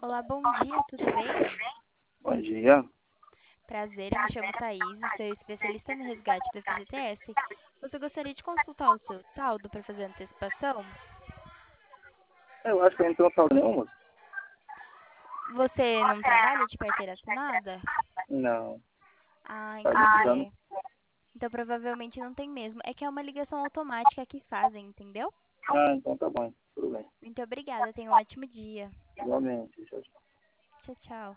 Olá, bom dia, tudo bem? Bom dia. Prazer, eu me chamo Thaís e sou especialista no resgate do FGTS. Você gostaria de consultar o seu saldo para fazer antecipação? Eu acho que eu não tenho saldo nenhum, moço. Você não trabalha de carteira assinada? Não. Ah, Tá precisando? entendi. Então provavelmente não tem mesmo. É que é uma ligação automática que fazem, entendeu? Ah, então tá bom. Tudo bem. Muito obrigada, tenha um ótimo dia. Igualmente. Tchau, tchau. Tchau, tchau.